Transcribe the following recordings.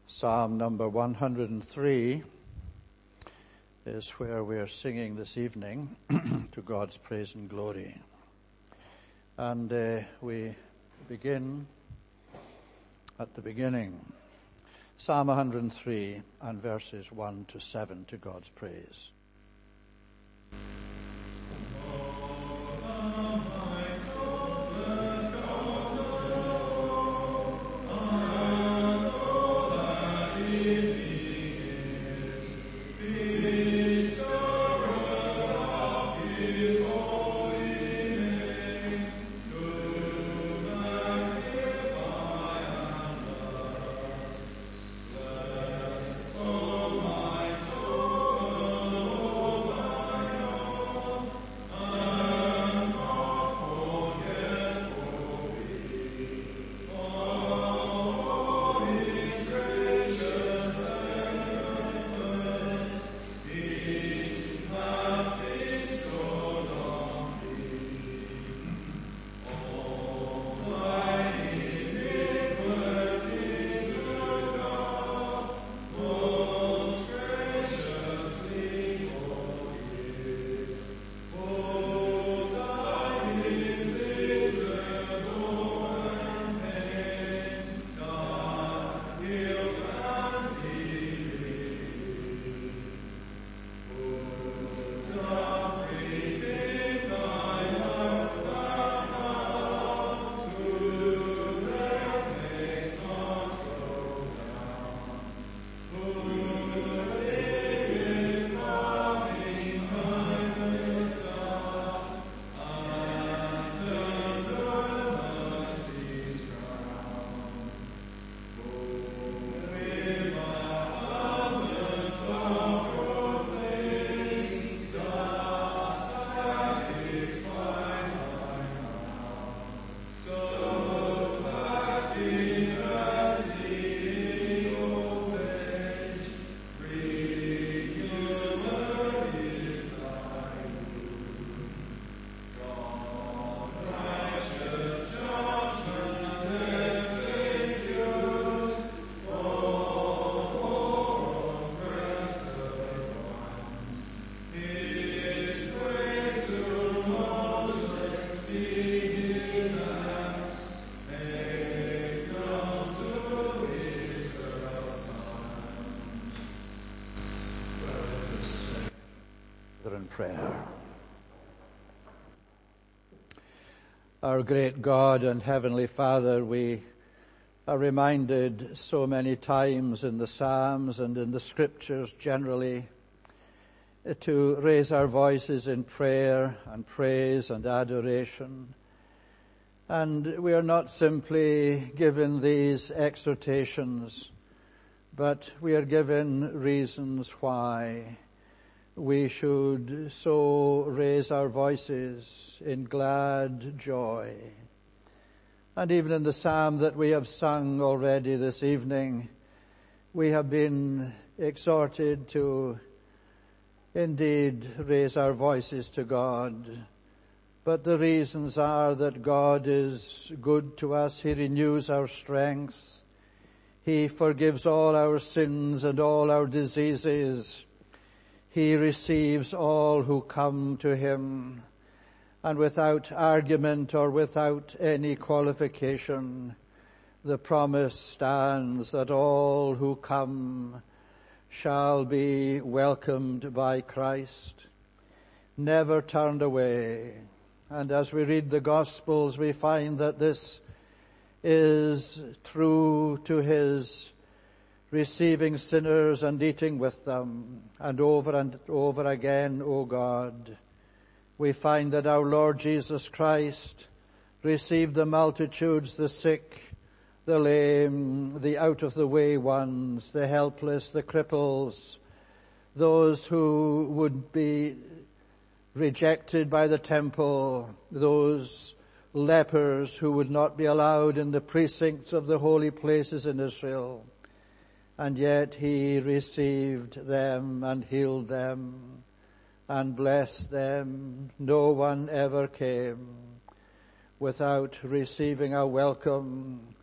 Psalm number 103 is where we are singing this evening to God's praise and glory. And we begin at the beginning. Psalm 103 and verses 1 to 7 to God's praise. Prayer. Our great God and Heavenly Father, we are reminded so many times in the Psalms and in the Scriptures generally to raise our voices in prayer and praise and adoration. And we are not simply given these exhortations, but we are given reasons why we should so raise our voices in glad joy. And even in the psalm that we have sung already this evening, we have been exhorted to indeed raise our voices to God. But the reasons are that God is good to us. He renews our strength. He forgives all our sins and all our diseases. He receives all who come to him, and without argument or without any qualification, the promise stands that all who come shall be welcomed by Christ, never turned away. And as we read the Gospels, we find that this is true to his receiving sinners and eating with them, and over again, O God. We find that our Lord Jesus Christ received the multitudes, the sick, the lame, the out-of-the-way ones, the helpless, the cripples, those who would be rejected by the temple, those lepers who would not be allowed in the precincts of the holy places in Israel. And yet he received them and healed them and blessed them. No one ever came without receiving a welcome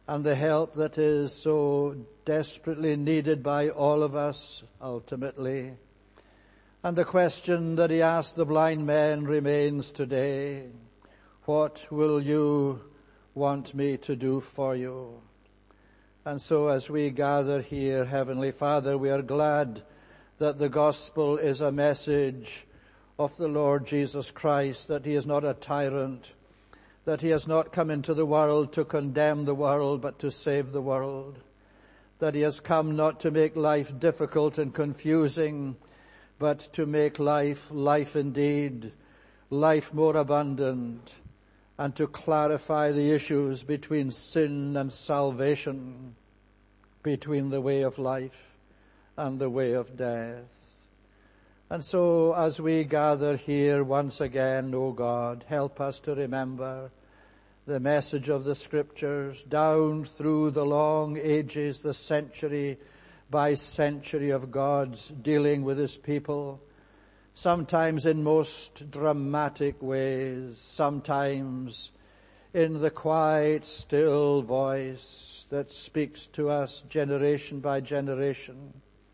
and the help that is so desperately needed by all of us ultimately. And the question that he asked the blind men remains today: what will you want me to do for you? And so as we gather here, Heavenly Father, we are glad that the gospel is a message of the Lord Jesus Christ, that he is not a tyrant, that he has not come into the world to condemn the world, but to save the world, that he has come not to make life difficult and confusing, but to make life indeed, life more abundant, and to clarify the issues between sin and salvation, between the way of life and the way of death. And so as we gather here once again, O God, help us to remember the message of the Scriptures down through the long ages, the century by century of God's dealing with his people, sometimes in most dramatic ways, sometimes in the quiet, still voice that speaks to us generation by generation.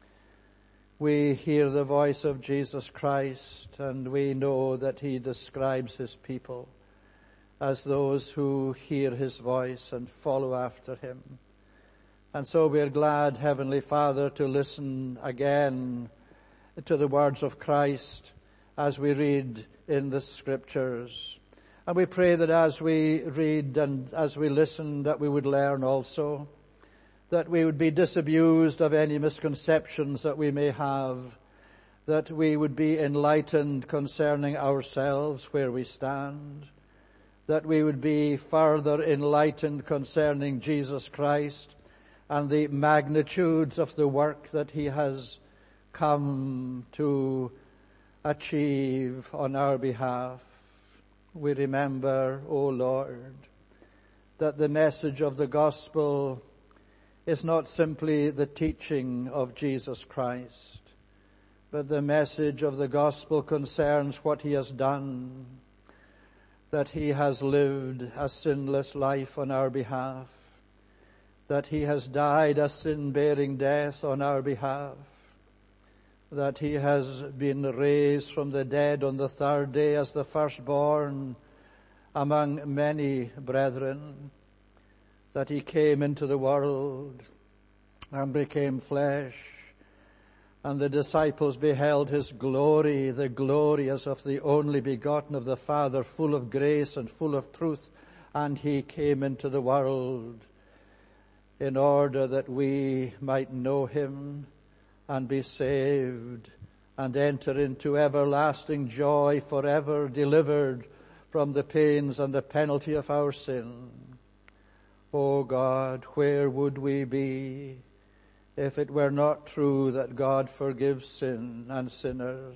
We hear the voice of Jesus Christ, and we know that he describes his people as those who hear his voice and follow after him. And so we are glad, Heavenly Father, to listen again to the words of Christ as we read in the Scriptures. And we pray that as we read and as we listen, that we would learn also, that we would be disabused of any misconceptions that we may have, that we would be enlightened concerning ourselves where we stand, that we would be further enlightened concerning Jesus Christ and the magnitudes of the work that he has come to achieve on our behalf. We remember, O Lord, that the message of the gospel is not simply the teaching of Jesus Christ, but the message of the gospel concerns what he has done, that he has lived a sinless life on our behalf, that he has died a sin-bearing death on our behalf, that he has been raised from the dead on the third day as the firstborn among many brethren, that he came into the world and became flesh, and the disciples beheld his glory, the glory as of the only begotten of the Father, full of grace and full of truth, and he came into the world in order that we might know him and be saved and enter into everlasting joy, forever delivered from the pains and the penalty of our sin. O God, where would we be if it were not true that God forgives sin and sinners?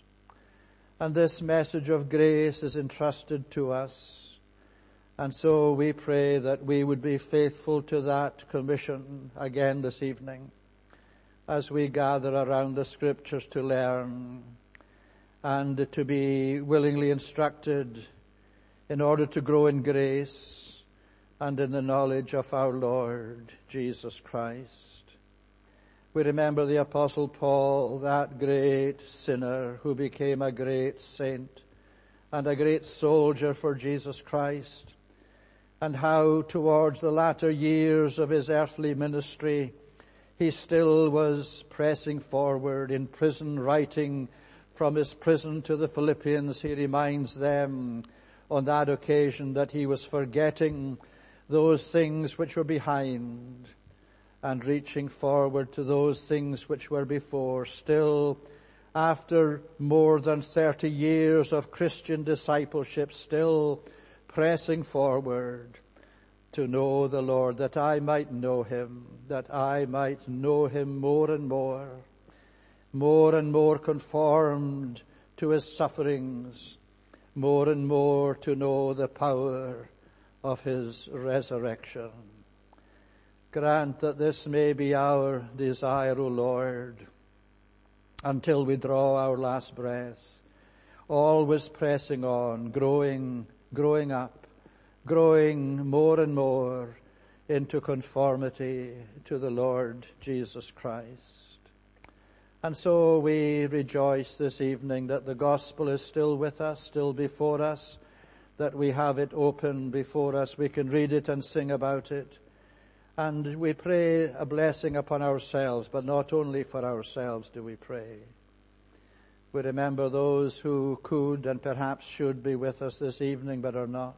And this message of grace is entrusted to us. And so we pray that we would be faithful to that commission again this evening as we gather around the Scriptures to learn and to be willingly instructed in order to grow in grace and in the knowledge of our Lord Jesus Christ. We remember the Apostle Paul, that great sinner who became a great saint and a great soldier for Jesus Christ, and how towards the latter years of his earthly ministry he still was pressing forward in prison, writing from his prison to the Philippians. He reminds them on that occasion that he was forgetting those things which were behind and reaching forward to those things which were before. Still, after more than 30 years of Christian discipleship, still pressing forward to know the Lord, that I might know him, that I might know him more and more conformed to his sufferings, more and more to know the power of his resurrection. Grant that this may be our desire, O Lord, until we draw our last breath, always pressing on, growing up, growing more and more into conformity to the Lord Jesus Christ. And so we rejoice this evening that the gospel is still with us, still before us, that we have it open before us. We can read it and sing about it. And we pray a blessing upon ourselves, but not only for ourselves do we pray. We remember those who could and perhaps should be with us this evening but are not.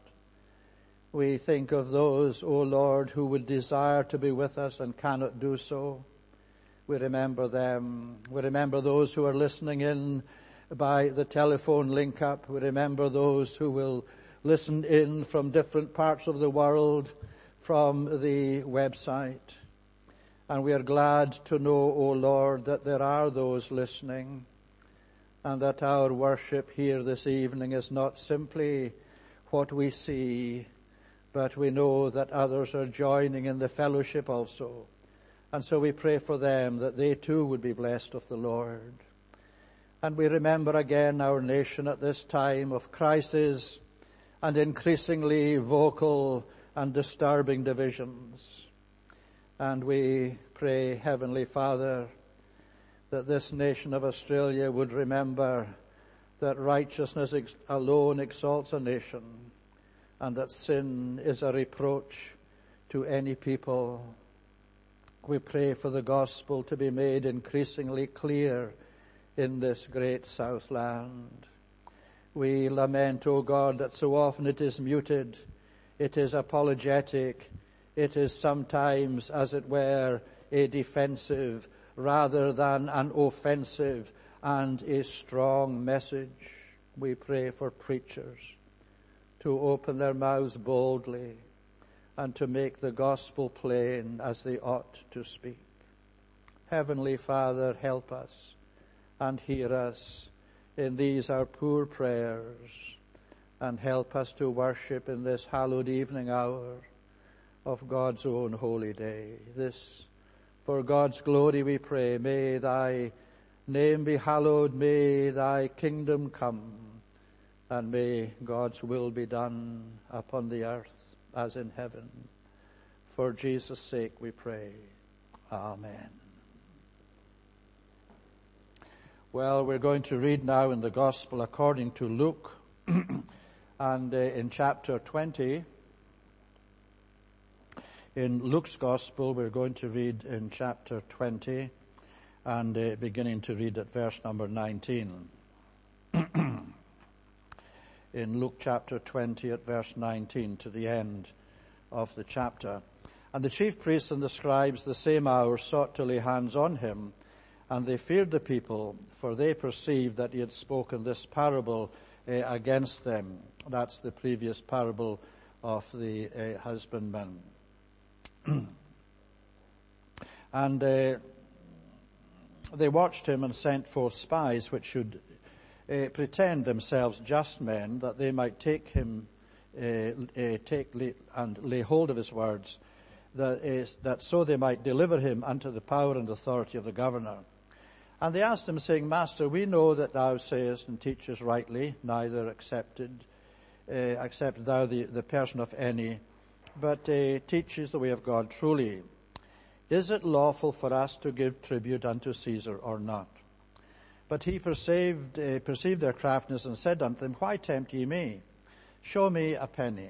We think of those, O Lord, who would desire to be with us and cannot do so. We remember them. We remember those who are listening in by the telephone link-up. We remember those who will listen in from different parts of the world from the website. And we are glad to know, O Lord, that there are those listening, and that our worship here this evening is not simply what we see, but we know that others are joining in the fellowship also. And so we pray for them that they too would be blessed of the Lord. And we remember again our nation at this time of crisis and increasingly vocal and disturbing divisions. And we pray, Heavenly Father, that this nation of Australia would remember that righteousness alone exalts a nation, and that sin is a reproach to any people. We pray for the gospel to be made increasingly clear in this great Southland. We lament, O God, that so often it is muted, it is apologetic, it is sometimes, as it were, a defensive rather than an offensive and a strong message. We pray for preachers to open their mouths boldly and to make the gospel plain as they ought to speak. Heavenly Father, help us and hear us in these our poor prayers, and help us to worship in this hallowed evening hour of God's own holy day. This, for God's glory we pray. May thy name be hallowed, may thy kingdom come, and may God's will be done upon the earth as in heaven. For Jesus' sake we pray. Amen. Well, we're going to read now in the Gospel according to Luke, and in chapter 20. In Luke's Gospel, we're going to read in chapter 20 and beginning to read at verse number 19. In Luke chapter 20 at verse 19 to the end of the chapter. And the chief priests and the scribes the same hour sought to lay hands on him, and they feared the people, for they perceived that he had spoken this parable against them. That's the previous parable of the husbandman. And they watched him and sent forth spies which should pretend themselves just men, that they might take him, and lay hold of his words, that so they might deliver him unto the power and authority of the governor. And they asked him, saying, Master, we know that thou sayest and teachest rightly, neither accepted thou the person of any, but teaches the way of God truly. Is it lawful for us to give tribute unto Caesar or not? But he perceived their craftiness and said unto them, Why tempt ye me? Show me a penny.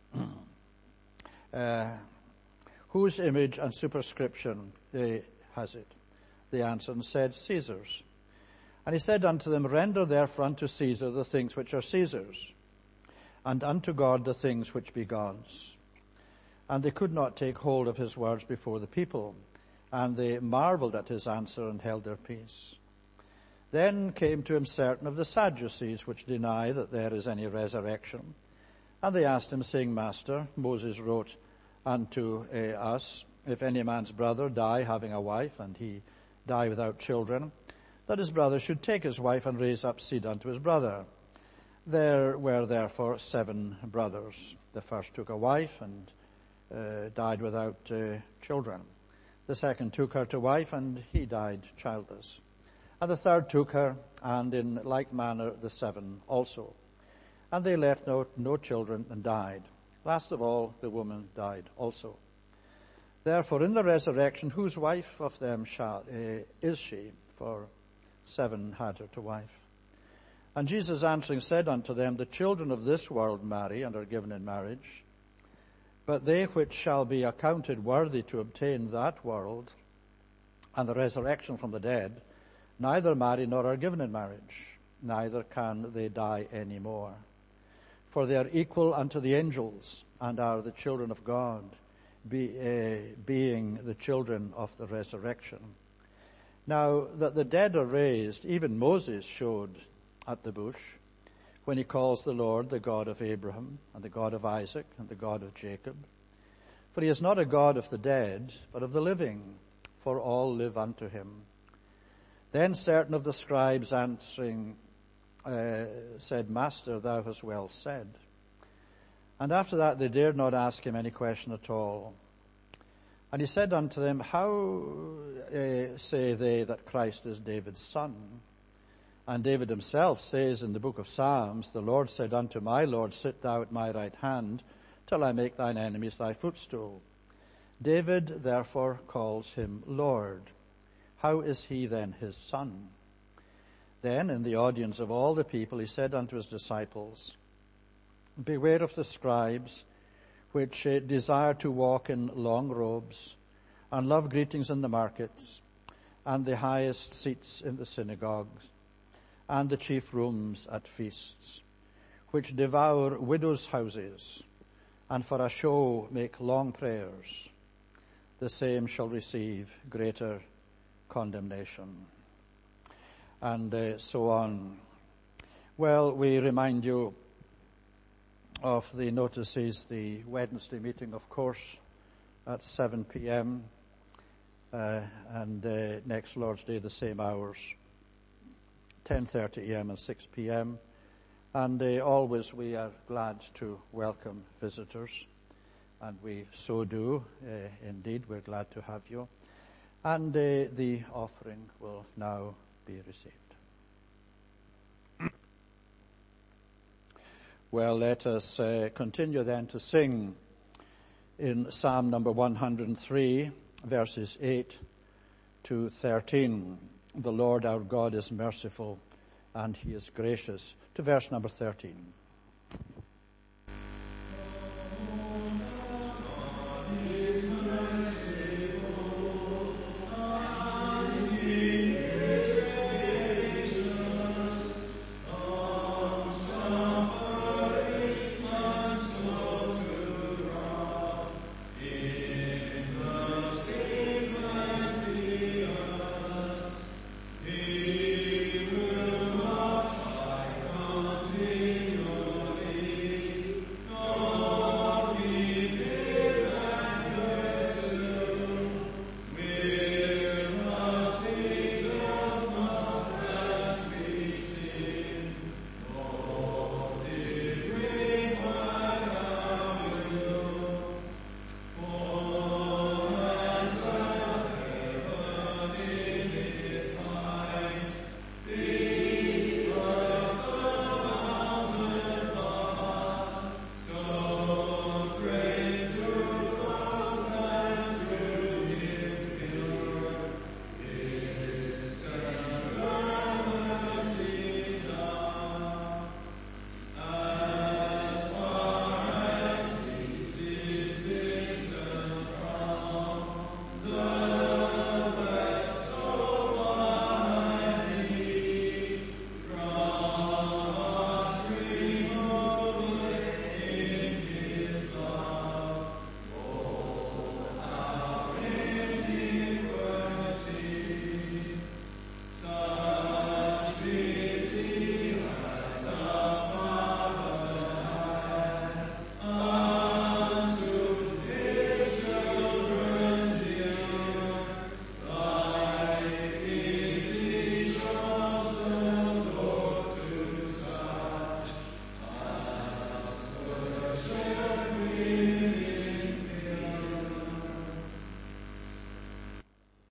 Whose image and superscription has it? They answered and said, Caesar's. And he said unto them, Render therefore unto Caesar the things which are Caesar's, and unto God the things which be God's. And they could not take hold of his words before the people, and they marveled at his answer and held their peace. Then came to him certain of the Sadducees, which deny that there is any resurrection. And they asked him, saying, Master, Moses wrote unto us, if any man's brother die having a wife, and he die without children, that his brother should take his wife and raise up seed unto his brother. There were therefore 7 brothers. The first took a wife and died without children. The second took her to wife, and he died childless. And the third took her, and in like manner the 7 also. And they left no children and died. Last of all, the woman died also. Therefore, in the resurrection, whose wife of them is she? For 7 had her to wife. And Jesus answering said unto them, the children of this world marry and are given in marriage, but they which shall be accounted worthy to obtain that world and the resurrection from the dead, neither marry nor are given in marriage, neither can they die any more. For they are equal unto the angels, and are the children of God, being the children of the resurrection. Now, that the dead are raised, even Moses showed at the bush, when he calls the Lord the God of Abraham, and the God of Isaac, and the God of Jacob. For he is not a God of the dead, but of the living, for all live unto him. Then certain of the scribes answering said, Master, thou hast well said. And after that they dared not ask him any question at all. And he said unto them, How say they that Christ is David's son? And David himself says in the book of Psalms, The Lord said unto my Lord, Sit thou at my right hand, till I make thine enemies thy footstool. David therefore calls him Lord. How is he then his son? Then in the audience of all the people he said unto his disciples, Beware of the scribes, which desire to walk in long robes, and love greetings in the markets, and the highest seats in the synagogues, and the chief rooms at feasts, which devour widows' houses, and for a show make long prayers. The same shall receive greater condemnation. And so on. Well, we remind you of the notices, the Wednesday meeting, of course, at 7 p.m. And next Lord's Day, the same hours, 10:30 a.m. and 6 p.m. And always we are glad to welcome visitors, and we so do. Indeed, we're glad to have you. And the offering will now be received. Well, let us continue then to sing in Psalm number 103, verses 8 to 13. The Lord our God is merciful and he is gracious. To verse number 13.